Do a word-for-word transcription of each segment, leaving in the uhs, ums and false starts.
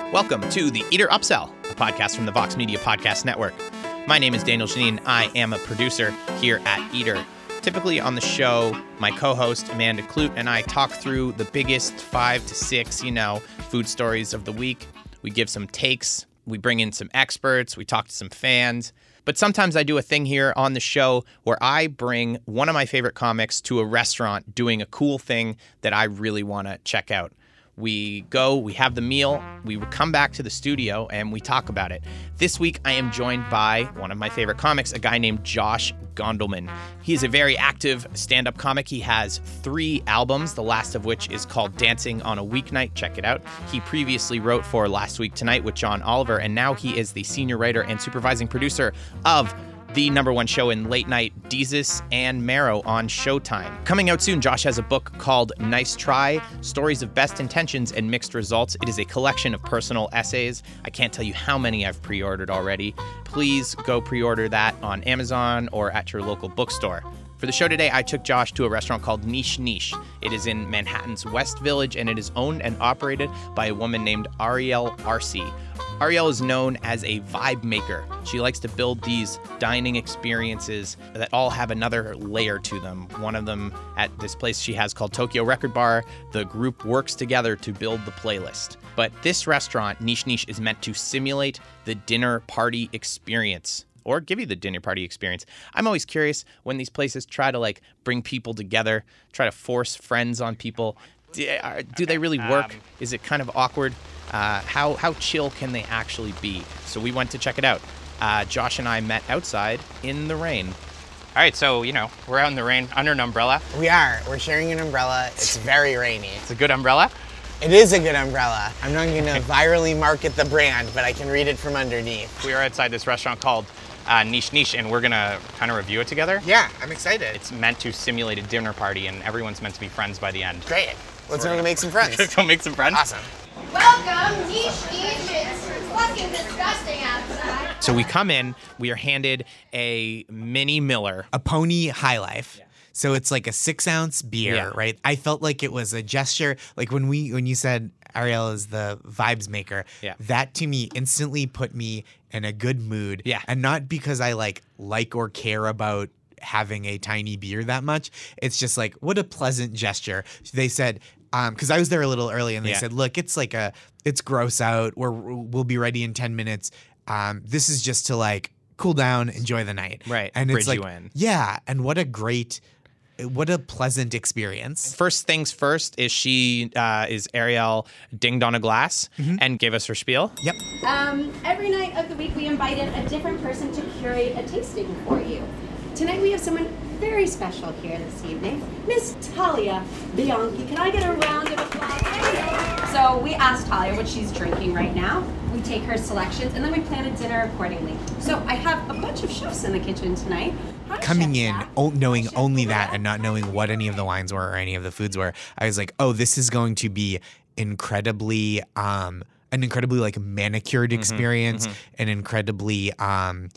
Welcome to the Eater Upsell, a podcast from the Vox Media Podcast Network. My name is Daniel Janine. I am a producer here at Eater. Typically on the show, my co-host Amanda Clute and I talk through the biggest five to six, you know, food stories of the week. We give some takes, we bring in some experts, we talk to some fans. But sometimes I do a thing here on the show where I bring one of my favorite comics to a restaurant doing a cool thing that I really want to check out. We go, we have the meal, we come back to the studio, and we talk about it. This week, I am joined by one of my favorite comics, a guy named Josh Gondelman. He's a very active stand-up comic. He has three albums, the last of which is called Dancing on a Weeknight. Check it out. He previously wrote for Last Week Tonight with John Oliver, and now he is the senior writer and supervising producer of the number one show in late night, Desus and Mero on Showtime. Coming out soon, Josh has a book called Nice Try, Stories of Best Intentions and Mixed Results. It is a collection of personal essays. I can't tell you how many I've pre-ordered already. Please go pre-order that on Amazon or at your local bookstore. For the show today, I took Josh to a restaurant called Niche Niche. It is in Manhattan's West Village, and it is owned and operated by a woman named Arielle Arce. Arielle is known as a vibe maker. She likes to build these dining experiences that all have another layer to them. One of them at this place she has called Tokyo Record Bar. The group works together to build the playlist. But this restaurant, Niche Niche, is meant to simulate the dinner party experience, or give you the dinner party experience. I'm always curious when these places try to like bring people together, try to force friends on people. Do, uh, do they really work? Um, Is it kind of awkward? Uh, how how chill can they actually be? So we went to check it out. Uh, Josh and I met outside in the rain. All right, so, you know, we're out in the rain under an umbrella. We are. We're sharing an umbrella. It's very rainy. It's a good umbrella? It is a good umbrella. I'm not going to virally market the brand, but I can read it from underneath. We are outside this restaurant called uh, Niche Niche, and we're going to kind of review it together. Yeah, I'm excited. It's meant to simulate a dinner party, and everyone's meant to be friends by the end. Great. Let's go make some friends. Let's go make some friends. Awesome. Welcome, Niche Niche. It's fucking disgusting outside. So we come in, we are handed a mini Miller. A Pony High Life. Yeah. So it's like a six ounce beer, Yeah. right? I felt like it was a gesture. Like when we when you said Arielle is the vibes maker, Yeah. that to me instantly put me in a good mood. Yeah. And not because I like like or care about having a tiny beer that much. It's just like, what a pleasant gesture. They said, um, because I was there a little early, and they Yeah. said, look, it's like a, it's gross out. We're we'll be ready in ten minutes. Um, this is just to like cool down, enjoy the night. Right. And Bridge it's like, you in. yeah. And what a great, what a pleasant experience. First things first is she uh, is Arielle dinged on a glass and gave us her spiel. Yep. Um, every night of the week, we invited a different person to curate a tasting for you. Tonight, we have someone very special here this evening, Miss Talia Bianchi. Can I get a round of applause? So we asked Talia what she's drinking right now. We take her selections, and then we plan a dinner accordingly. So I have a bunch of chefs in the kitchen tonight. Hi, Coming Chef in, Zach. o- knowing Chef only Maria. that and not knowing what any of the wines were or any of the foods were, I was like, oh, this is going to be incredibly, um, an incredibly like manicured experience, an incredibly, um,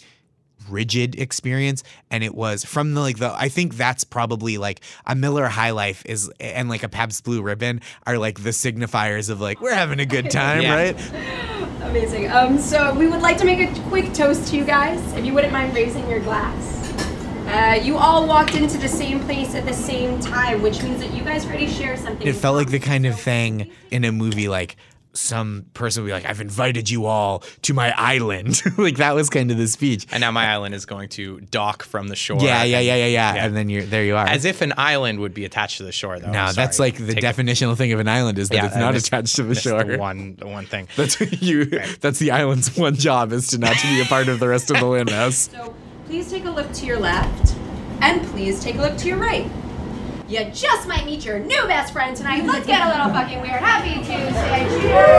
rigid experience. And it was from the like the I think that's probably like a Miller High Life is and like a Pabst Blue Ribbon are like the signifiers of like we're having a good time, Yeah. right? Amazing. Um, so we would like to make a quick toast to you guys, if you wouldn't mind raising your glass. Uh, you all walked into the same place at the same time, which means that you guys already share something. It felt like the kind of thing in a movie like some person would be like, I've invited you all to my island. Like that was kind of the speech. And now my island is going to dock from the shore. Yeah, yeah, and- yeah, yeah, yeah. Yeah. And then you're there you are. As if an island would be attached to the shore, though. no, I'm that's sorry. like the Take it- definitional thing of an island is that Yeah, it's I not missed- attached to the missed shore. The one, the one thing. That's you. That's the island's one job is to not to be a part of the rest of the landmass. So please take a look to your left, and please take a look to your right. You just might meet your new best friend tonight. Let's get a little fucking weird. Happy Tuesday.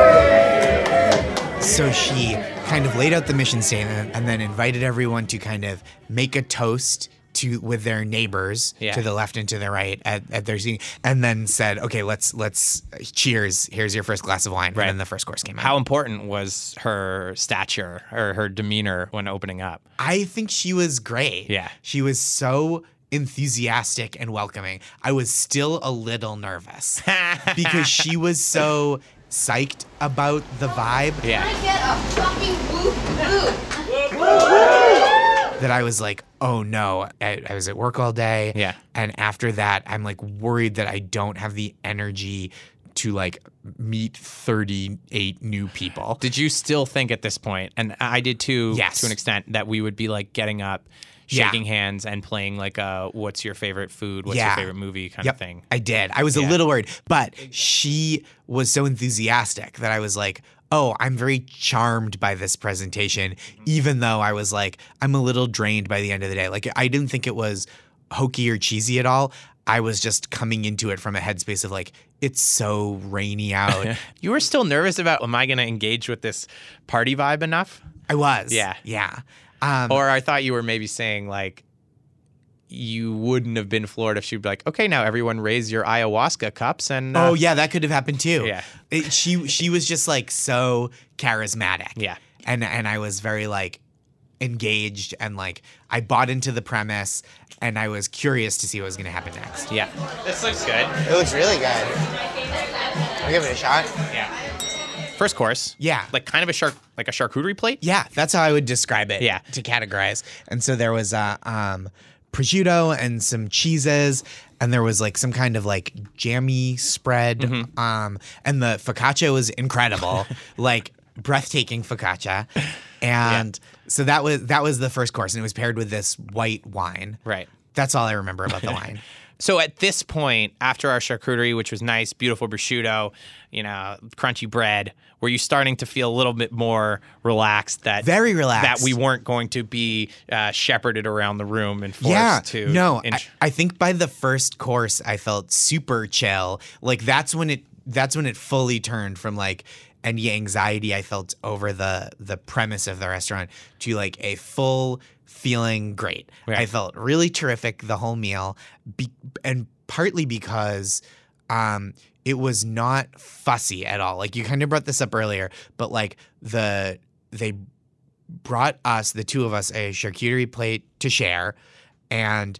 Cheers! So she kind of laid out the mission statement and then invited everyone to kind of make a toast to with their neighbors Yeah. to the left and to the right at, at their seating, and then said, "Okay, let's let's cheers. Here's your first glass of wine." Right. And then the first course came out. How important was her stature or her demeanor when opening up? I think she was great. Yeah. She was so enthusiastic and welcoming. I was still a little nervous because she was so psyched about the vibe Yeah. Can I get a fucking whoop whoop? that I was like, oh no, I, I was at work all day. Yeah. And after that, I'm like worried that I don't have the energy to like meet thirty-eight new people. Did you still think at this point, and I did too, Yes. to an extent, that we would be like getting up, Yeah. shaking hands, and playing like a "What's your favorite food? What's Yeah. your favorite movie?" kind Yep, of thing? I did. I was Yeah. a little worried, but she was so enthusiastic that I was like, oh, I'm very charmed by this presentation, even though I was like, I'm a little drained by the end of the day. Like, I didn't think it was hokey or cheesy at all. I was just coming into it from a headspace of like, it's so rainy out. You were still nervous about, am I going to engage with this party vibe enough? I was. Yeah. Yeah. Um, Or I thought you were maybe saying like, you wouldn't have been floored if she'd be like, okay, now everyone raise your ayahuasca cups and uh, oh, yeah, that could have happened too. Yeah. It, she she was just like so charismatic. Yeah. And and I was very like engaged and like I bought into the premise and I was curious to see what was going to happen next. yeah. This looks good. It looks really good. I'll give it a shot. Yeah. First course. Yeah. Like kind of a shark, like a charcuterie plate. Yeah, that's how I would describe it. Yeah. To categorize. And so there was uh, um, prosciutto and some cheeses, and there was like some kind of like jammy spread. Mm-hmm. Um, and the focaccia was incredible, like breathtaking focaccia. And so that was that was the first course, and it was paired with this white wine. Right. That's all I remember about the wine. So at this point, after our charcuterie, which was nice, beautiful prosciutto, you know, crunchy bread, were you starting to feel a little bit more relaxed that Very relaxed. that we weren't going to be uh, shepherded around the room and forced Yeah, to no, int- I, I think by the first course I felt super chill. Like that's when it that's when it fully turned from like any anxiety I felt over the the premise of the restaurant to like a full feeling great. Right. I felt really terrific the whole meal, be, and partly because um, it was not fussy at all. Like you kind of brought this up earlier, but like the they brought us, the two of us, a charcuterie plate to share, and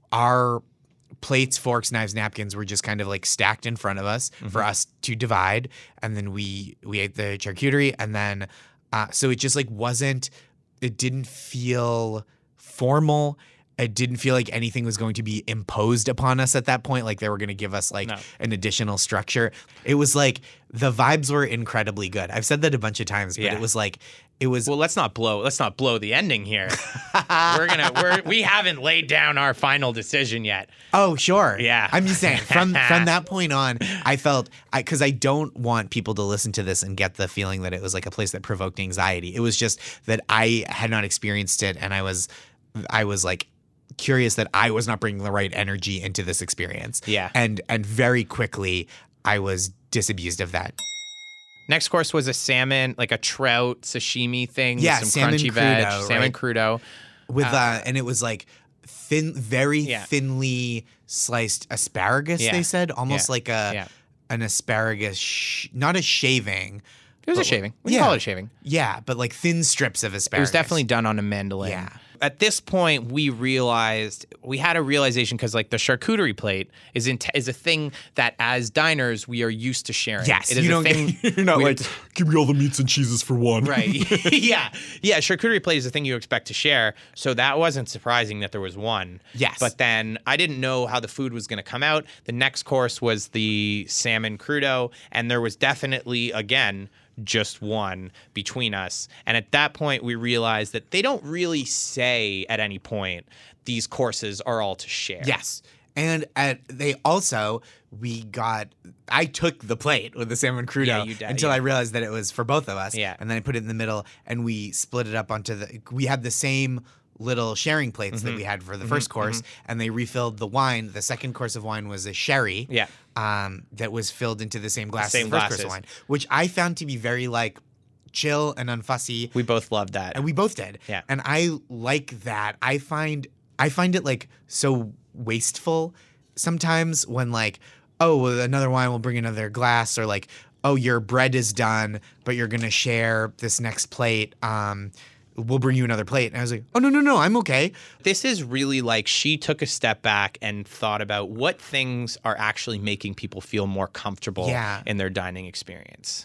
our plates, forks, knives, napkins were just kind of like stacked in front of us for us to divide, and then we we ate the charcuterie, and then uh, so it just like wasn't. It didn't feel formal. It didn't feel like anything was going to be imposed upon us at that point. Like they were going to give us like No. an additional structure. It was like the vibes were incredibly good. I've said that a bunch of times, but Yeah. it was like it was. Well, let's not blow. Let's not blow the ending here. we're gonna. We're we haven't laid down our final decision yet. Oh, sure. Yeah. I'm just saying from from that point on, I felt I because I don't want people to listen to this and get the feeling that it was like a place that provoked anxiety. It was just that I had not experienced it, and I was I was like curious that I was not bringing the right energy into this experience. Yeah. And and very quickly I was disabused of that. Next course was a salmon, like a trout sashimi thing. Yeah, with some salmon crunchy crudo, veg, salmon right? crudo. With uh, and it was like thin, very Yeah. thinly sliced asparagus. Yeah. They said almost Yeah. like a Yeah. an asparagus, sh- not a shaving. It was a but- shaving. We yeah. can call it a shaving. Yeah, but like thin strips of It asparagus. was definitely done on a mandolin. Yeah. At this point, we realized we had a realization because like the charcuterie plate is in is a thing that as diners we are used to sharing. Yes, it is you a don't thing. get, you're not we- like give me all the meats and cheeses for one. Right. yeah. Yeah. Charcuterie plate is a thing you expect to share. So that wasn't surprising that there was one. Yes. But then I didn't know how the food was going to come out. The next course was the salmon crudo. And there was definitely, again, just one between us. And at that point, we realized that they don't really say at any point these courses are all to share. Yes. And at, they also, we got, I took the plate with the salmon crudo Yeah, you did, until yeah. I realized that it was for both of us. Yeah. And then I put it in the middle and we split it up onto the, we had the same little sharing plates Mm-hmm. that we had for the first course, and they refilled the wine. The second course of wine was a sherry. Yeah. Um, that was filled into the same glass same as the first course glasses. of wine, which I found to be very like chill and unfussy. We both loved that. And we both did. Yeah. And I like that. I find I find it like so wasteful sometimes when like, oh, well, another wine will bring another glass, or like, oh, your bread is done, but you're gonna share this next plate. Um, we'll bring you another plate. And I was like, oh no, no, no, I'm okay. This is really like she took a step back and thought about what things are actually making people feel more comfortable Yeah. in their dining experience.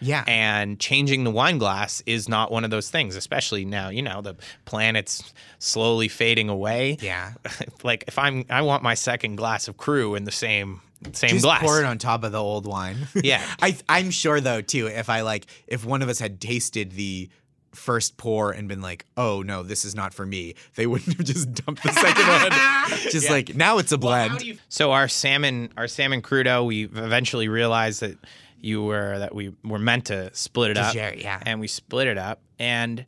Yeah. And changing the wine glass is not one of those things, especially now, you know, the planet's slowly fading away. Yeah. Like if I'm, I want my second glass of Cru in the same, same Just glass. pour it on top of the old wine. Yeah. I, I'm sure though too, if I like, if one of us had tasted the first pour and been like, oh no, this is not for me, they wouldn't have just dumped the second one. Just Yeah. like, now it's a blend. So our salmon, our salmon crudo, we eventually realized that you were that we were meant to split it To up, share it, yeah. and we split it up. And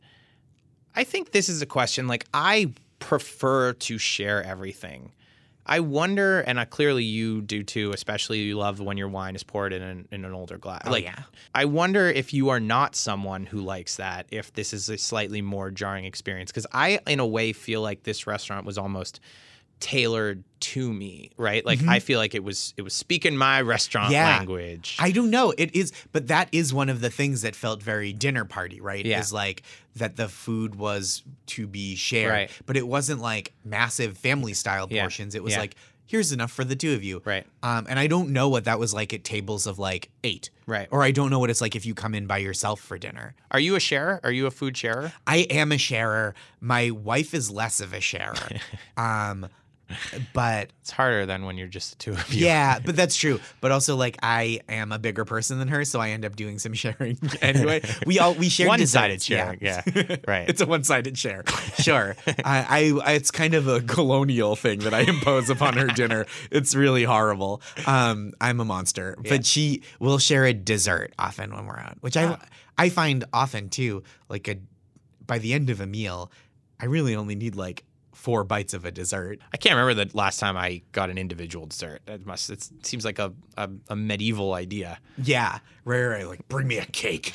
I think this is a question. Like I prefer to share everything. I wonder, and I, clearly you do too. Especially you love when your wine is poured in an, in an older glass. Oh, like, yeah. I wonder if you are not someone who likes that. If this is a slightly more jarring experience, because I, in a way, feel like this restaurant was almost tailored to me, right? Like I feel like it was it was speaking my restaurant Mm-hmm. Yeah. language. I don't know. It is, but that is one of the things that felt very dinner party, right? Yeah. Is like that the food was to be shared, Right. but it wasn't like massive family style Yeah. portions. It was Yeah. like, here's enough for the two of you. Right. Um, and I don't know what that was like at tables of like eight. Right. Or I don't know what it's like if you come in by yourself for dinner. Are you a sharer? Are you a food sharer? I am a sharer. My wife is less of a sharer. um, but It's harder than when you're just the two of you. yeah, but that's true. But also, like, I am a bigger person than her, so I end up doing some sharing anyway. We all we share One-sided desserts, sharing. Yeah. Right. It's a one-sided share. Sure. I, I it's kind of a colonial thing that I impose upon her dinner. It's really horrible. Um, I'm a monster. Yeah. But she will share a dessert often when we're out, which I I find often too. Like a by the end of a meal, I really only need like four bites of a dessert. I can't remember the last time I got an individual dessert. It must. It seems like a, a, a medieval idea. Yeah, right, right. Like, bring me a cake.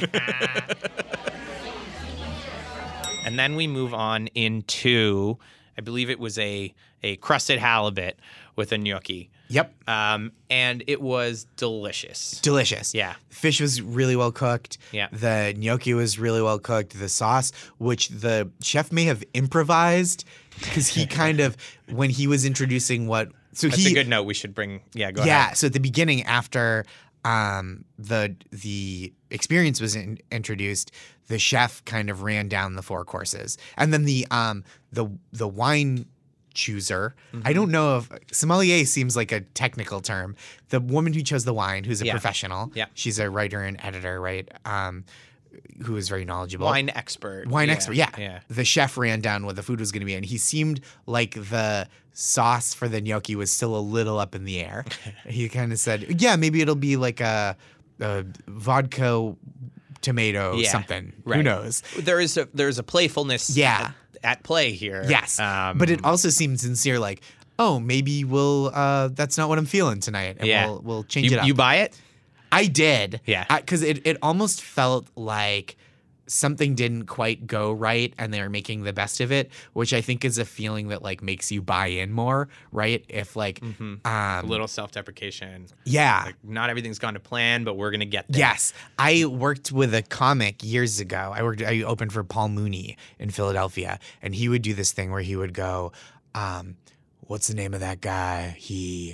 And then we move on into, I believe it was a a crusted halibut with a gnocchi. Yep. Um, and it was delicious. Delicious. Yeah. Fish was really well cooked. Yeah. The gnocchi was really well cooked. The sauce, which the chef may have improvised, because he kind of, when he was introducing what, so That's he, a good note. We should bring. Yeah, go yeah. ahead. So at the beginning, after um, the the experience was in, introduced, the chef kind of ran down the four courses, and then the um the the wine chooser. Mm-hmm. I don't know if sommelier seems like a technical term. The woman who chose the wine, who's a Yeah. professional. Yeah. She's a writer and editor, right? Um, who is very knowledgeable. Wine expert. Wine Yeah. expert, yeah. Yeah. The chef ran down what the food was going to be, and he seemed like the sauce for the gnocchi was still a little up in the air. He kind of said, "Yeah, maybe it'll be like a, a vodka tomato Yeah. something. Who Right. knows?" There is a there's a playfulness. Yeah. At, at play here. Yes, Um, but it also seemed sincere. Like, oh, maybe we'll. Uh, that's not what I'm feeling tonight, and Yeah. we'll we'll change you, it up. You buy it? I did. Yeah. Because it, it almost felt like something didn't quite go right and they were making the best of it, which I think is a feeling that like makes you buy in more, right? If like, um, A little self-deprecation. yeah. Like not everything's gone to plan, but we're gonna get there. Yes. I worked with a comic years ago. I worked I opened for Paul Mooney in Philadelphia, and he would do this thing where he would go, um, what's the name of that guy? He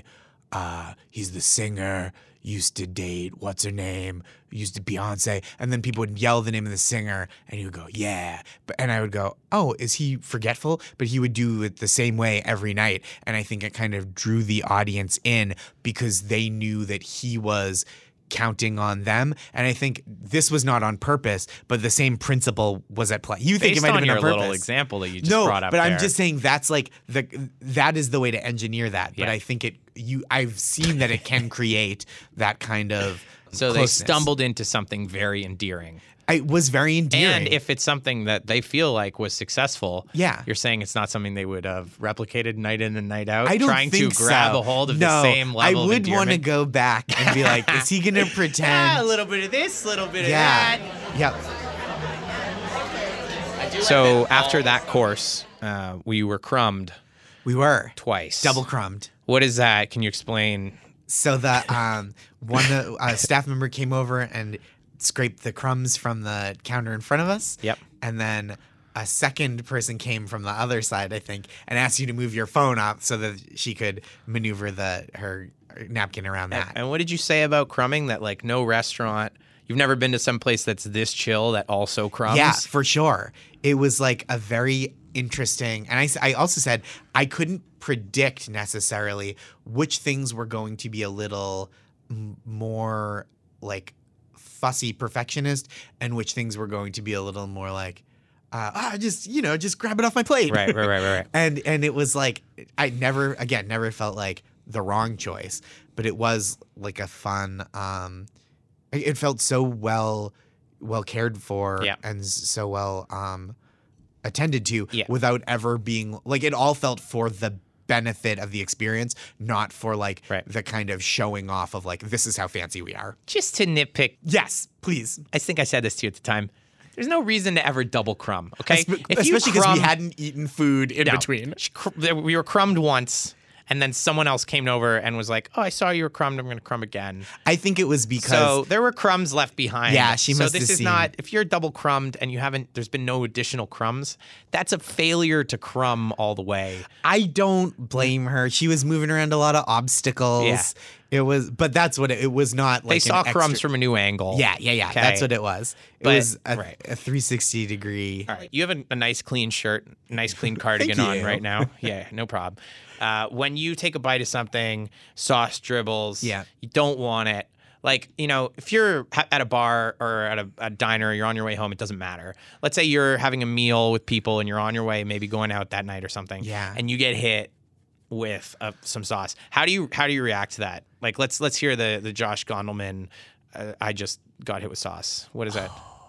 uh he's the singer, used to date what's her name, used to Beyonce, and then people would yell the name of the singer, and he would go, yeah, but and I would go, oh, is he forgetful? But he would do it the same way every night, and I think it kind of drew the audience in because they knew that he was counting on them, and I think this was not on purpose, but the same principle was at play. You think Based it might have on been your on purpose? little example that you just no, brought up but I'm there. just saying that's like the that is the way to engineer that. But Yeah. I think it you I've seen that it can create that kind of So they closeness. stumbled into something very endearing. It was very endearing. And if it's something that they feel like was successful, Yeah. you're saying it's not something they would have replicated night in and night out, I don't trying think to grab so. a hold of no, the same level I of would want to endearment. go back and be like, is he going to pretend? Ah, a little bit of this, a little bit yeah. of that. Yep. So after that course, uh, we were crumbed We were twice. double crumbed. What is that? Can you explain? So the um, one the uh, staff member came over and scraped the crumbs from the counter in front of us. Yep. And then a second person came from the other side, I think, and asked you to move your phone up so that she could maneuver the her napkin around that. And what did you say about crumbing? That like no restaurant You've never been to some place that's this chill that also crumbs? Yeah, for sure. It was like a very interesting, and I, s- I also said I couldn't predict necessarily which things were going to be a little m- more like fussy perfectionist and which things were going to be a little more like, uh, ah, just, you know, just grab it off my plate. Right, right, right, right, right. and and it was like, I never, again, never felt like the wrong choice, but it was like a fun, um, it it felt so well, well cared for Yeah. and s- so well um, attended to Yeah. without ever being, like, it all felt for the benefit of the experience, not for like Right. the kind of showing off of like, this is how fancy we are. Just to nitpick, Yes, please. I think I said this to you at the time. There's no reason to ever double crumb, okay? Espe- If you Especially because we crumb- hadn't eaten food in No. between. Sh- cr- We were crumbed once, and then someone else came over and was like, "Oh, I saw you were crumbed. I'm going to crumb again." I think it was because So there were crumbs left behind. Yeah, she So must this have is seen- not. If you're double crumbed and you haven't, there's been no additional crumbs. That's a failure to crumb all the way. I don't blame her. She was moving around a lot of obstacles. Yeah. It was, but that's what it, it was not like They an saw extra- crumbs from a new angle. Yeah, yeah, yeah. Okay. That's what it was. It But- was a, right. a three sixty degree. All right, you have a, a nice clean shirt, nice clean cardigan Thank on you. right now. Yeah, no problem. Uh, when you take a bite of something, sauce dribbles. Yeah. You don't want it. Like, you know, if you're ha- at a bar or at a, a diner, you're on your way home, it doesn't matter. Let's say you're having a meal with people and you're on your way, maybe going out that night or something. Yeah. And you get hit with uh, some sauce. How do you how do you react to that? Like, let's let's hear the the Josh Gondelman. Uh, I just got hit with sauce. What is that?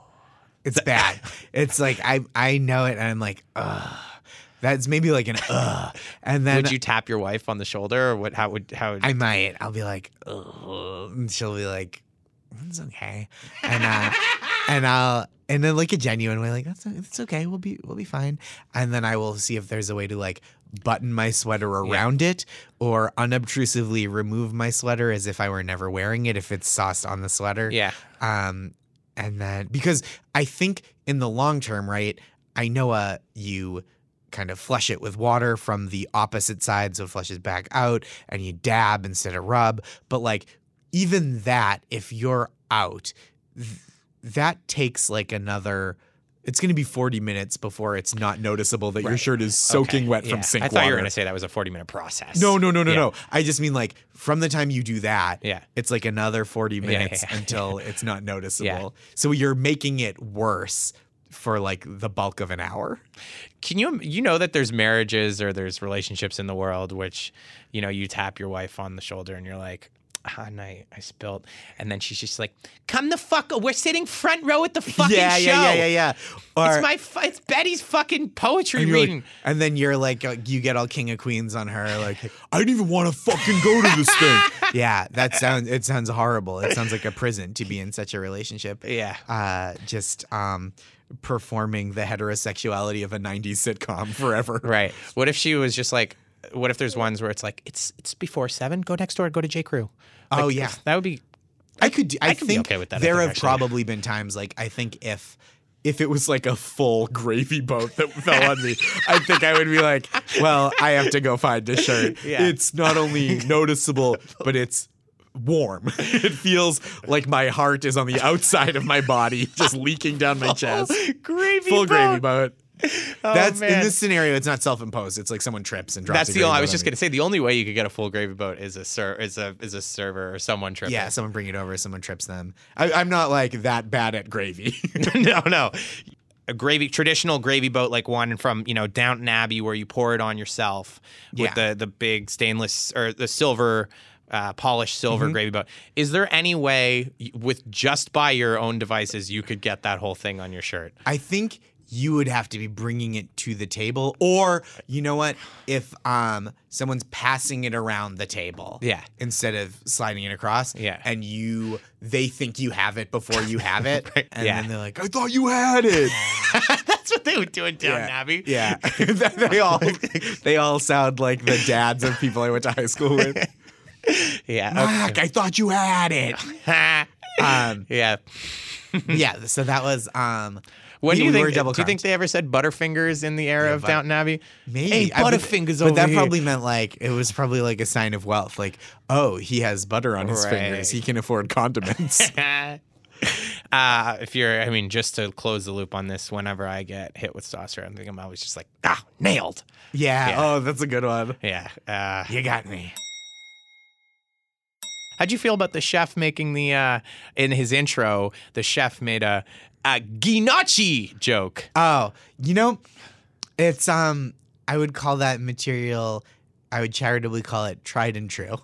It's bad. It's like I I know it, and I'm like, ugh. That's maybe like an ugh. And then Would you tap your wife on the shoulder, or what? How would how? Would, I might. I'll be like, ugh. And she'll be like, it's okay. And uh, and I'll and then like a genuine way, like that's it's okay. We'll be we'll be fine. And then I will see if there's a way to like button my sweater around it or unobtrusively remove my sweater as if I were never wearing it if it's sauced on the sweater. Yeah. Um, and then because I think in the long term, right? I know uh you kind of flush it with water from the opposite side so it flushes back out and you dab instead of rub. But like even that, if you're out, th- that takes like another it's going to be forty minutes before it's not noticeable that your Right. shirt is soaking Okay, wet yeah. from sink I thought water. you were going to say that was a forty minute process. No, no, no, no, Yeah. no. I just mean like from the time you do that, Yeah. it's like another forty yeah, minutes yeah. until it's not noticeable. Yeah. So you're making it worse for like the bulk of an hour. Can you you know that there's marriages or there's relationships in the world which, you know, you tap your wife on the shoulder and you're like, ah, and I, I spilled. And then she's just like, come the fuck, we're sitting front row at the fucking yeah, show. yeah, yeah, yeah, yeah. Or, It's my, fu- it's Betty's fucking poetry and, you're like- reading. and then you're like, uh, you get all King of Queens on her, like, I didn't even want to fucking go to this thing. Yeah, that sounds, it sounds horrible. It sounds like a prison to be in such a relationship. Yeah. Uh, just um, performing the heterosexuality of a nineties sitcom forever. Right. What if she was just like, what if there's ones where it's like, it's it's before seven, go next door, go to J. Crew. Like, Oh, yeah. That would be, I could. do- I, I could be think okay with that, I there think, have actually. probably been times like I think if if it was like a full gravy boat that fell on me, I think I would be like, well, I have to go find a shirt. Yeah. It's not only noticeable, but it's warm. It feels like my heart is on the outside of my body, just leaking down my chest. gravy Full boat. gravy boat. That's in man. this scenario. It's not self-imposed. It's like someone trips and drops. That's a the gravy only. I boat was on just me. gonna say the only way you could get a full gravy boat is a ser- is a is a server or someone tripping. Yeah, someone bring it over. Someone trips them. I, I'm not like that bad at gravy. no, no. A gravy, traditional gravy boat, like one from you know Downton Abbey, where you pour it on yourself with Yeah. the the big stainless or the silver. Uh, polished silver Mm-hmm. gravy boat. Is there any way, y- with just by your own devices, you could get that whole thing on your shirt? I think you would have to be bringing it to the table, or you know what? If um someone's passing it around the table, Yeah. instead of sliding it across, Yeah. and you they think you have it before you have it, and Yeah. then they're like, "I thought you had it." That's what they would do in Downton Abbey. Yeah, they all they all sound like the dads of people I went to high school with. Yeah. Mac, I thought you had it. Okay. Um, yeah. yeah, so that was um. When we- do you we were think? double Do you think crossed. they ever said Butterfingers in the era Yeah, of but- Downton Abbey? Maybe. Hey, I- but- Butterfingers But over that here. probably meant like it was probably like a sign of wealth. Like, oh, he has butter on his Right. fingers. He can afford condiments. Uh, if you're, I mean, just to close the loop on this, whenever I get hit with saucer, I'm thinking I'm always just like, ah, nailed. Yeah. Yeah. Oh, that's a good one. Yeah. Uh, You got me. how'd you feel about the chef making the, uh, in his intro, the chef made a, a gnocchi joke. Oh, you know, it's um, I would call that material. I would charitably call it tried and true.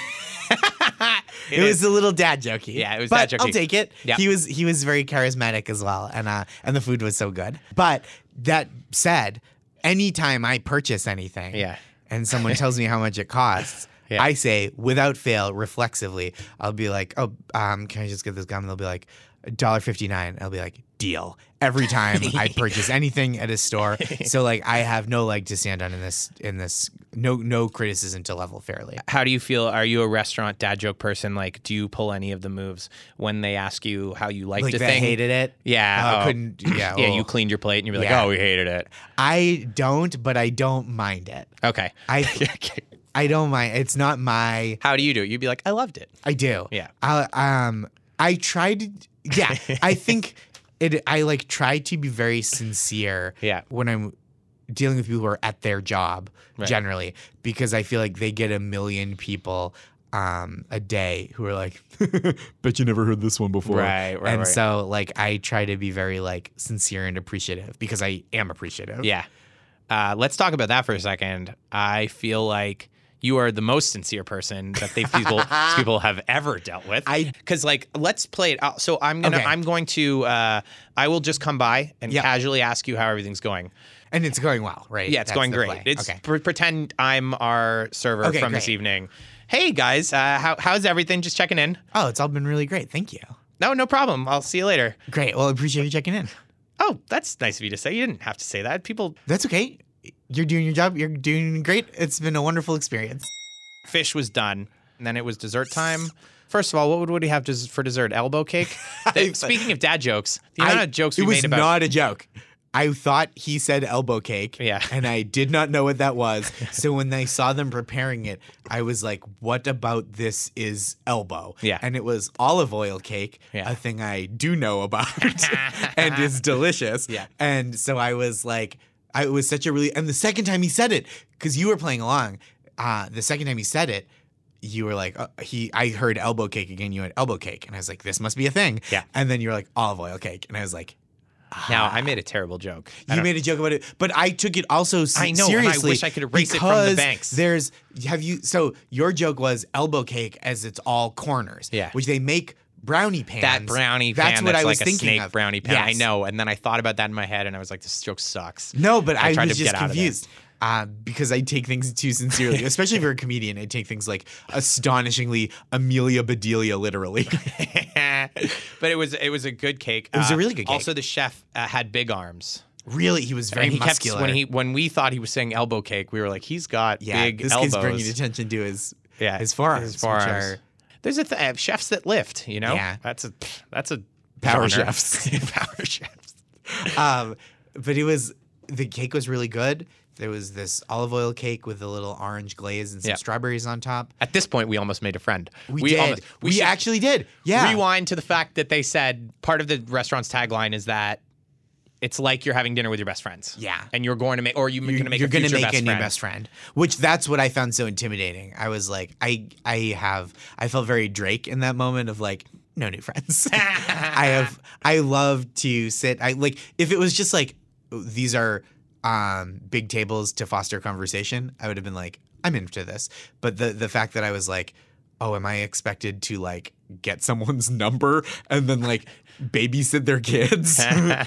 It, it was a little dad jokey. Yeah, it was but dad jokey. I'll take it. Yep. He was he was very charismatic as well, and uh, and the food was so good. But that said, anytime I purchase anything, Yeah. and someone tells me how much it costs, Yeah. I say without fail, reflexively, I'll be like, oh, um, can I just get this gum? And they'll be like, one dollar fifty-nine. I'll be like, deal. Every time I purchase anything at a store. So like I have no leg to stand on in this in this no no criticism to level fairly. How do you feel? Are you a restaurant dad joke person? Like, do you pull any of the moves when they ask you how you liked Like a that thing? hated it. Yeah. Oh, oh. couldn't yeah. Yeah, oh. you cleaned your plate and you'd be like, Yeah. oh, we hated it. I don't, but I don't mind it. Okay. I Okay. I don't mind. It's not my How do you do it? You'd be like, I loved it. I do. Yeah. I um I tried to yeah, I think it I like try to be very sincere Yeah. when I'm dealing with people who are at their job Right. generally because I feel like they get a million people um a day who are like bet you never heard this one before. Right, right, And right. so like I try to be very like sincere and appreciative because I am appreciative. Yeah. Uh, let's talk about that for a second. I feel like you are the most sincere person that these people these people have ever dealt with. I- because like let's play it out. So I'm gonna Okay. I'm going to uh, I will just come by and Yeah. casually ask you how everything's going. And it's going well, right? Yeah, it's That's going the great. play. It's okay. pre- pretend I'm our server Okay, from this great. evening. Hey guys, uh, how how's everything? Just checking in. Oh, it's all been really great. Thank you. No, no problem. I'll see you later. Great. Well, I appreciate you checking in. Oh, that's nice of you to say. You didn't have to say that. People That's okay. You're doing your job. You're doing great. It's been a wonderful experience. fish was done, and then it was dessert time. First of all, what would Woody have des- for dessert? Elbow cake? The- speaking of dad jokes, the amount I- of jokes we it was made about not a joke. I thought he said elbow cake. Yeah. And I did not know what that was. So when I saw them preparing it, I was like, what about this is elbow? Yeah. And it was olive oil cake, Yeah. a thing I do know about and is delicious. Yeah. And so I was like, I, it was such a really, and the second time he said it, because you were playing along, uh, the second time he said it, you were like, uh, he. I heard elbow cake again. You went elbow cake, and I was like, this must be a thing. Yeah. And then you were like olive oil cake, and I was like, Now, I made a terrible joke. I you don't- made a joke about it, but I took it also s- I know, and I seriously. wish I could erase it from the because banks. There's have you so your joke was elbow cake as it's all corners. Yeah. Which they make brownie pans. that brownie That's pan what that's I was like a thinking snake of. brownie pan. I Yes. know. And then I thought about that in my head, and I was like, this joke sucks. No, but I, I tried was to just get out of there. confused. Uh, because I take things too sincerely, especially if you're a comedian. I take things like astonishingly Amelia Bedelia literally. But it was it was a good cake. It was a really good cake. Also, the chef uh, had big arms. Really, he was very And he muscular. kept when he when we thought he was saying elbow cake, we were like, he's got yeah, big this elbows. kid's bringing attention to his yeah, his forearms. His which forearms. are- There's a th- uh, chefs that lift. You know, Yeah. that's a that's a Power genre. chefs. Power chefs. um, but it was the cake was really good. There was this olive oil cake with a little orange glaze and some Yeah. strawberries on top. At this point, we almost made a friend. We, did. almost- we should actually did. Yeah. rewind to the fact that they said part of the restaurant's tagline is that it's like you're having dinner with your best friends. Yeah. and you're going to make or you're, You're, going to make you're a gonna future make best a new friend. best friend, which that's what I found so intimidating. I was like, I I have I felt very Drake in that moment of like, no new friends. I have I love to sit. I like if it was just like these are um, big tables to foster conversation. I would have been like, I'm into this. But the the fact that I was like, oh, am I expected to like get someone's number and then like babysit their kids?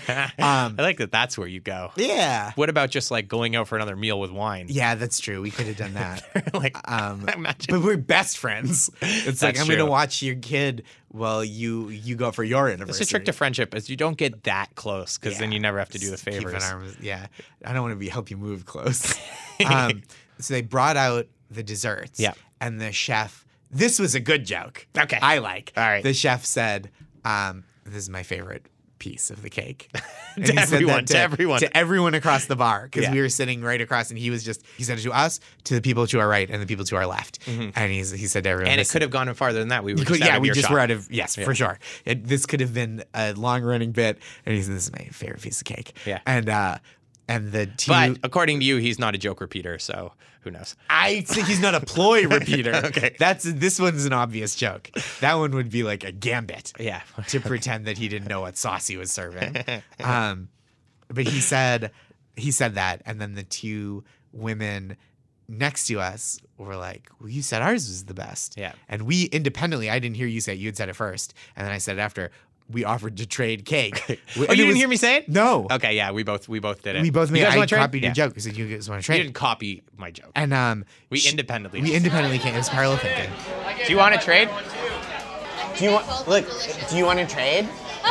um, I like that. That's where you go. yeah. What about just like going out for another meal with wine? Yeah, that's true. We could have done that. like, Um, imagine. but we're best friends. It's like That's I'm going to true. watch your kid while you you go for your anniversary. It's a trick to friendship is you don't get that close because then Yeah. you never have to do the Just keep an favors. arm- yeah, I don't want to be help you move close. um, so they brought out the desserts. Yeah. and the chef. This was a good joke. Okay. I like. All right. The chef said, um, "This is my favorite piece of the cake. To And he said everyone, that to everyone. to everyone across the bar, because Yeah. we were sitting right across, and he was just he said it to us, to the people to our right, and the people to our left, and he's he said to everyone, And it this- could have gone farther than that. We were you just could- out yeah, of we just earshot. were out of yes, for sure. It, this could have been a long running bit, and he said, "This is my favorite piece of cake." Yeah. and uh, and the two. But according to you, he's not a joke repeater, so who knows? I think he's not a ploy repeater. Okay. That's this one's an obvious joke. That one would be like a gambit. Yeah. To pretend that he didn't know what sauce he was serving. Um, but he said he said that, and then the two women next to us were like, "Well, you said ours was the best." Yeah. And we independently, I didn't hear you say it. You had said it first, and then I said it after. We offered to trade cake. Oh, you didn't hear me say it? No. Okay, yeah, we both we both did it. We both made. You guys I wanna trade? copied Yeah. your joke. We said you guys want to You trade. didn't copy my joke. And um, We sh- independently. we independently came. It was parallel thinking. Do you want to trade? Do you want look? Do you want to trade?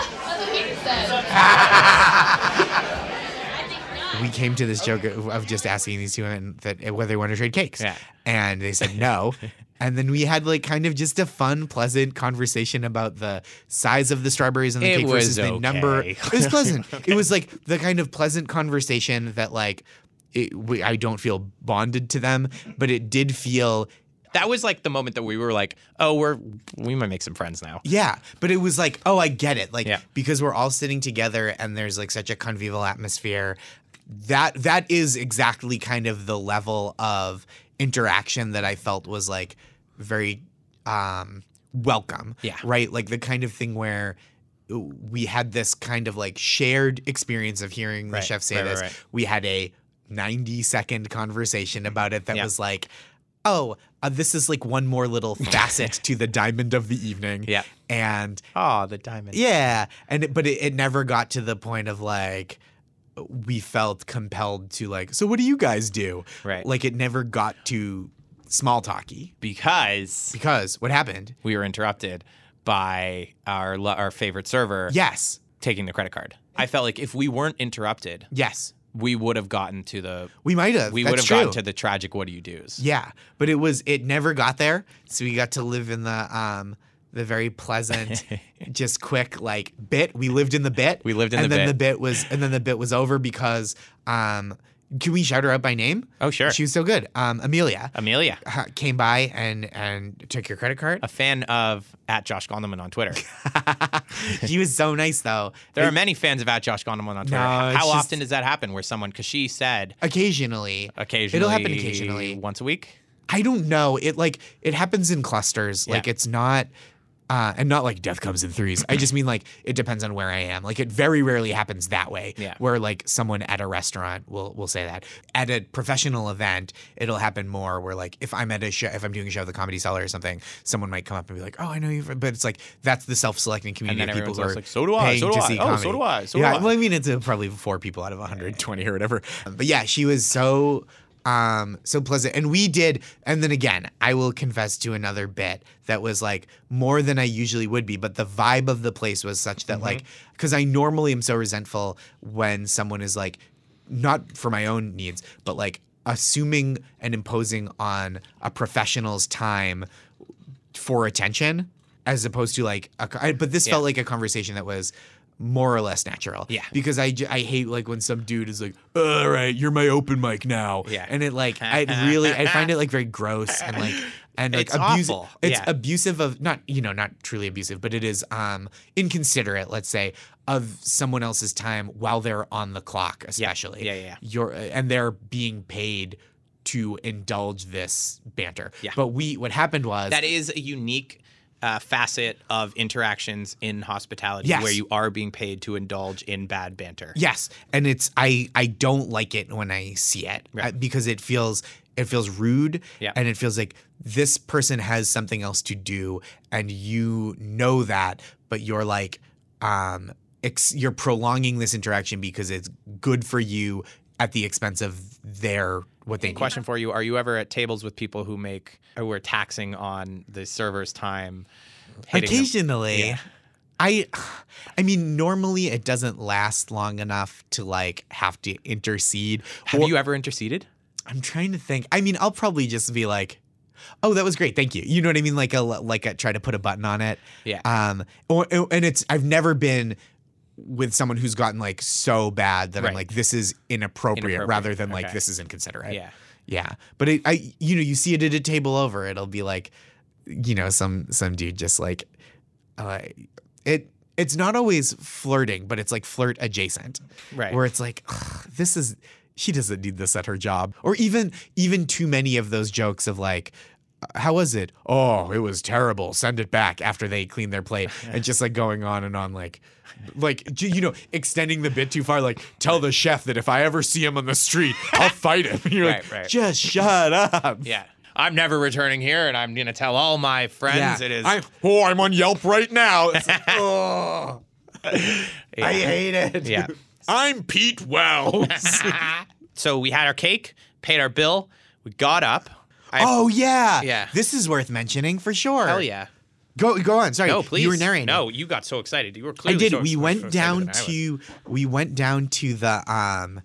We came to this joke of of just asking these two women that whether they want to trade cakes. Yeah. And they said no. And then we had like kind of just a fun, pleasant conversation about the size of the strawberries on the It cake versus was the number. okay. It was pleasant. It was like the kind of pleasant conversation that like it, we, I don't feel bonded to them, but it did feel That was like the moment that we were like, oh, we're we might make some friends now. yeah, but it was like, oh, I get it. Like Yeah. because we're all sitting together and there's like such a convivial atmosphere. That that is exactly kind of the level of interaction that I felt was like very um welcome. Yeah. Right? Like the kind of thing where we had this kind of like shared experience of hearing the Right, chef say right, right, this. right. We had a ninety second conversation about it that Yeah. was like, oh, uh, this is like one more little facet to the diamond of the evening. Yeah. And Oh, the diamond. yeah, and it, but it, it never got to the point of like we felt compelled to like. So what do you guys do? Right. Like it never got to small talky Because because what happened? we were interrupted by our lo- our favorite server Yes, taking the credit card. I felt like if we weren't interrupted, yes, we would have gotten to the we might have. we That's would have true. gotten to the tragic what do you do's. Yeah, but it was it never got there. So we got to live in the um the very pleasant, just quick like bit. We lived in the bit. We lived in and the then bit. the bit was and then the bit was over because um can we shout her out by name? Oh, sure. She was so good. Um, Amelia Amelia, uh, came by and and took your credit card. a fan of at Josh Gondelman on Twitter. She was so nice though. There are It- many fans of at Josh Gondelman on Twitter. No, it's How just- often does that happen where someone, because she said occasionally. occasionally, It'll happen occasionally. once a week. I don't know. It like it happens in clusters. Like Yeah. it's not uh and not like death comes in threes. I just mean like it depends on where I am. Like it very rarely happens that way. Yeah. Where like someone at a restaurant will will say that. At a professional event, it'll happen more where like if I'm at a show if I'm doing a show at the Comedy Cellar or something, someone might come up and be like, "Oh, I know you," but it's like that's the self-selecting community then of people everyone's who are always like, "So do I, paying so do to I. see Oh, so comedy. do I, so yeah, do I. well, I mean, it's uh, probably four people out of one hundred twenty or whatever. But yeah, she was so um so pleasant, and we did. And then again, I will confess to another bit that was like more than I usually would be, but the vibe of the place was such that like because I normally am so resentful when someone is like not for my own needs, but like assuming and imposing on a professional's time for attention as opposed to like a, I, but this Yeah. felt like a conversation that was more or less natural. Yeah. Because I, j- I hate like when some dude is like, all right, you're my open mic now. Yeah. And it like, I really, I find it like very gross and like, and like It's abusive. awful. It's Yeah. abusive of not, you know, not truly abusive, but it is um inconsiderate, let's say, of someone else's time while they're on the clock, especially. Yeah, yeah, yeah. You're, and they're being paid to indulge this banter. Yeah. But we, what happened was That is a unique uh, facet of interactions in hospitality Yes. where you are being paid to indulge in bad banter. Yes, and it's I I don't like it when I see it Right. uh, because it feels it feels rude Yeah. and it feels like this person has something else to do and you know that, but you're like um ex- you're prolonging this interaction because it's good for you at the expense of their what they need. Question for you: are you ever at tables with people who make who are taxing on the server's time? hitting them? Occasionally. Yeah. I I mean normally it doesn't last long enough to like have to intercede. Have Or- you ever interceded? I'm trying to think. I mean, I'll probably just be like, "Oh, that was great, thank you." You know what I mean? Like a like a, try to put a button on it. Yeah. Um. Or and it's I've never been with someone who's gotten like so bad that Right. I'm like, this is inappropriate, Inappropriate. rather than like Okay. this is inconsiderate. Yeah. Yeah. But it, I, you know, you see it at a table over, it'll be like, you know, some, some dude just like, uh, it, it's not always flirting, but it's like flirt adjacent. Right. Where it's like, ugh, this is, she doesn't need this at her job. Or even, even too many of those jokes of like, how was it? Oh, it was terrible. Send it back after they clean their plate. And just like going on and on, like, like, you know, extending the bit too far. Like, tell the chef that if I ever see him on the street, I'll fight him. And you're like, Right, right. just shut up. Yeah. I'm never returning here, and I'm going to tell all my friends it is. I, oh, I'm on Yelp right now. It's like, oh, Yeah. I hate it. Yeah. I'm Pete Wells. So we had our cake, paid our bill, we got up. I, Oh yeah, Yeah. This is worth mentioning for sure. hell yeah. Go go on. Sorry, No, please. you were narrating. No, you got so excited. You were I clearly did. so we ex- went so down excited than I was. to we went down to the um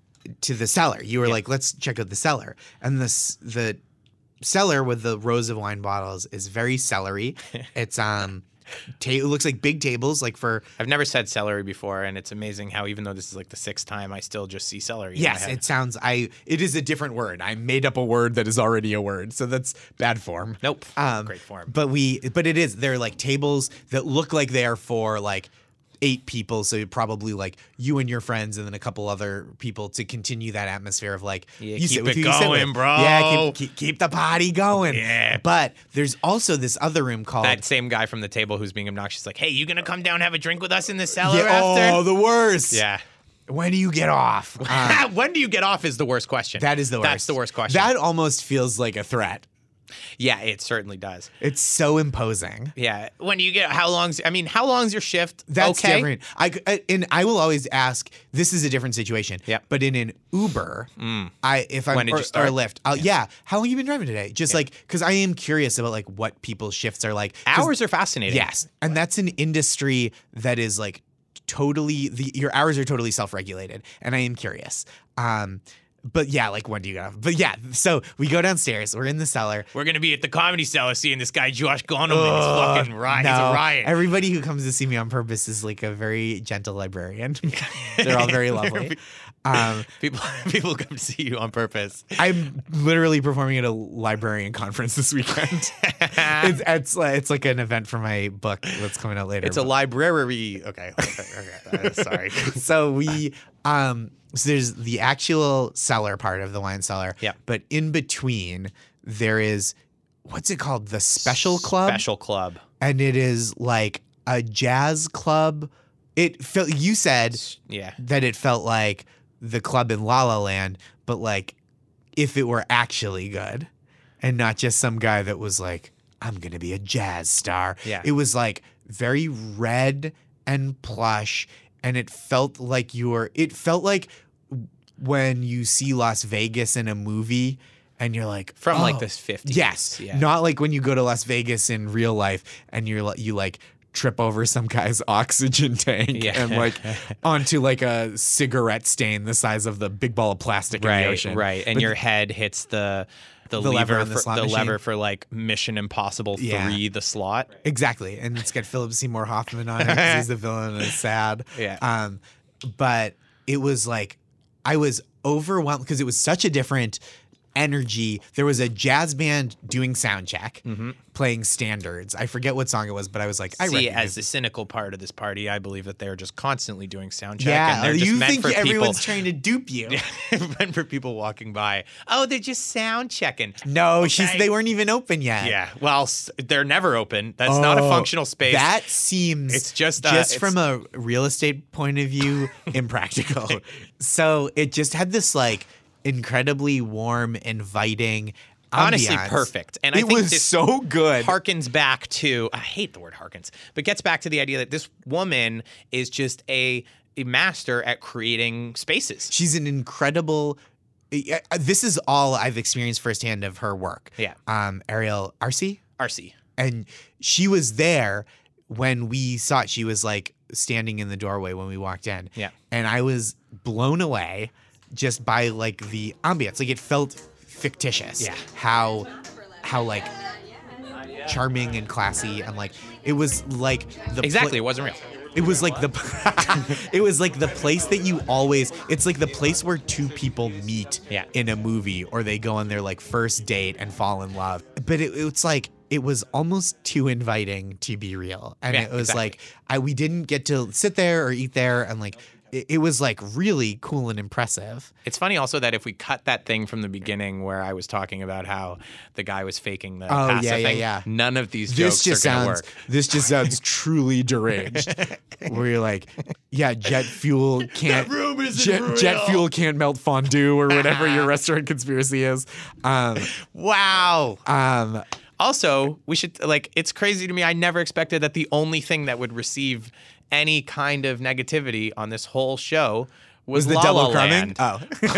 to the cellar. You were like, let's check out the cellar, and the s- the cellar with the rows of wine bottles is very celery. It's um, ta- it looks like big tables, like for I've never said celery before, and it's amazing how even though this is like the sixth time, I still just see celery. in my yes, head. it sounds. I it is a different word. I made up a word that is already a word, so that's bad form. Nope. Um, Great form. But we, but it is. They're like tables that look like they are for like eight people. So probably like you and your friends, and then a couple other people to continue that atmosphere of like Yeah, you keep sit with it who you sit going, with. bro. Yeah, keep, keep keep the party going. Yeah. But there's also this other room called. That same guy from the table who's being obnoxious, like, hey, you gonna come down and have a drink with us in the cellar yeah, after? oh, the worst. yeah. When do you get off? Um, when do you get off is the worst question. that is the worst. That's the worst question. That almost feels like a threat. yeah, it certainly does. It's so imposing. Yeah. When do you get? How long's? I mean, how long's your shift? That's okay. different. I, I- and I will always ask. This is a different situation. Yep. But in an Uber, I if I'm When did or, you start? or Lyft, I'll, yeah. How long you been driving today? Just like because I am curious about like what people's shifts are like. 'Cause- Hours are fascinating. Yes, and that's an industry that is like totally the your hours are totally self-regulated, and I am curious. Um, but yeah, like when do you get off? But yeah, so we go downstairs. We're in the cellar. We're gonna be at the Comedy Cellar seeing this guy Josh Gonneman. He's fucking riot. He's No, a riot. Everybody who comes to see me on purpose is like a very gentle librarian. They're all very lovely. Um, people people come to see you on purpose. I'm literally performing at a librarian conference this weekend. it's, it's like it's like an event for my book that's coming out later. It's a library. Okay. Okay. okay. Uh, sorry. So we um so there's the actual cellar part of the wine cellar. Yeah. But in between there is what's it called? The special club. Special club. And it is like a jazz club. It felt you said Yeah. that it felt like the club in La La Land, but like if it were actually good and not just some guy that was like, I'm gonna be a jazz star. Yeah. It was like very red and plush, and it felt like you were it felt like when you see Las Vegas in a movie and you're like From like oh, the fifties. Yes. Yeah. Not like when you go to Las Vegas in real life and you're like you like trip over some guy's oxygen tank Yeah. and like onto like a cigarette stain the size of the big ball of plastic in Right. the ocean. Right. And But your head hits the the, The lever lever on the for slot the machine. lever for like Mission Impossible Yeah. three, the slot. Exactly. And it's got Philip Seymour Hoffman on it because he's the villain and it's sad. Yeah. Um, but it was like I was overwhelmed because it was such a different energy. There was a jazz band doing sound check, playing standards. I forget what song it was, but I was like, I See, recognize as the this. cynical part of this party, I believe that they're just constantly doing sound check, Yeah, and they're just you meant think for everyone's people. trying to dupe you. meant for people walking by. Oh, they're just sound checking. No, she's Okay. they weren't even open yet. Yeah. Well, s- they're never open. That's not a Oh, functional space. That seems It's just, uh, just it's- from a real estate point of view impractical. So it just had this like incredibly warm, inviting Honestly, ambiance. perfect. And I it think was this so good. harkens back to I hate the word harkens, but gets back to the idea that this woman is just a, a master at creating spaces. She's an incredible. uh, This is all I've experienced firsthand of her work. Yeah. Um, Ariel Arce, R C. and she was there when we saw it. She was like standing in the doorway when we walked in. Yeah. And I was blown away just by like the ambience. Like it felt fictitious. Yeah. How how like charming and classy and like it was like the Exactly, pla- it wasn't real. It was like the it was like the place that you always it's like the place where two people meet Yeah. in a movie or they go on their like first date and fall in love. But it, it's like it was almost too inviting to be real. And Yeah, it was exactly. like I we didn't get to sit there or eat there and like it, it was like really cool and impressive. It's funny also that if we cut that thing from the beginning where I was talking about how the guy was faking the Oh, pasta yeah, yeah, thing, yeah. none of these This jokes just are going to sounds work. this just sounds truly deranged. Where you're like, yeah, jet fuel can't jet, jet fuel can't melt fondue or whatever your restaurant conspiracy is. Um, Wow. um, Also, we should like it's crazy to me. I never expected that the only thing that would receive any kind of negativity on this whole show was, was the La double La crumbing? Land. Oh,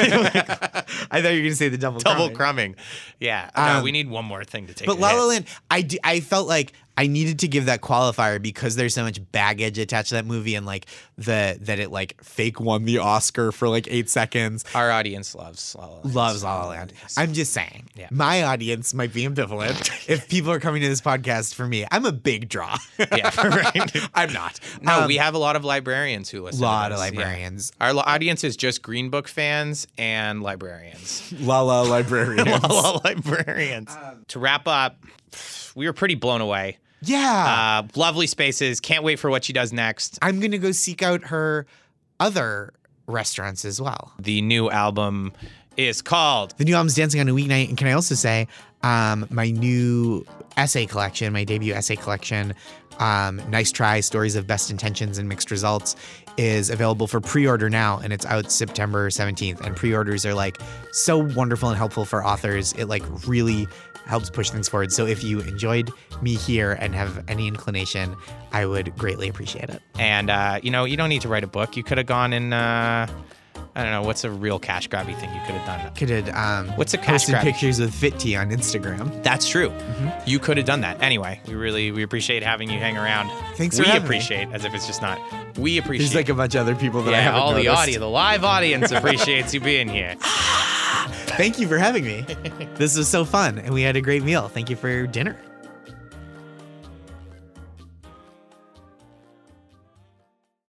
I thought you were gonna say the double Double crumbing. crumbing. Yeah. no, Um, we need one more thing to take. But a La hit. La Land, I, d- I felt like I needed to give that qualifier because there's so much baggage attached to that movie and like the that it like fake won the Oscar for like eight seconds. Our audience loves La La Land. Loves La La Land. I'm just saying, Yeah. my audience might be ambivalent. If people are coming to this podcast for me, I'm a big draw. Yeah, right. I'm not. No, Um, we have a lot of librarians who listen. a lot to of this. Yeah. librarians. Our li- audience is just Green Book fans and librarians. La La librarians. La La librarians. to wrap up, we were pretty blown away. Yeah. Uh, lovely spaces. Can't wait for what she does next. I'm gonna go seek out her other restaurants as well. The new album is called The new album's Dancing on a Weeknight. And can I also say, um, my new essay collection, my debut essay collection, um, Nice Try, Stories of Best Intentions and Mixed Results, is available for pre-order now, and it's out September seventeenth. And pre-orders are like so wonderful and helpful for authors. It like really helps push things forward. So if you enjoyed me here and have any inclination, I would greatly appreciate it. And, uh, you know, you don't need to write a book. You could have gone and, uh, I don't know, what's a real cash grabby thing you could have done? Could have um, What's a cash posted grab? pictures with Fit Tea on Instagram. That's true. You could have done that. Anyway, we really, we appreciate having you hang around. Thanks for We having me. appreciate, as if it's just not, we appreciate. There's like a bunch of other people that I yeah, haven't all the noticed. audio, the live audience appreciates you being here. Thank you for having me. This was so fun, and we had a great meal. Thank you for dinner.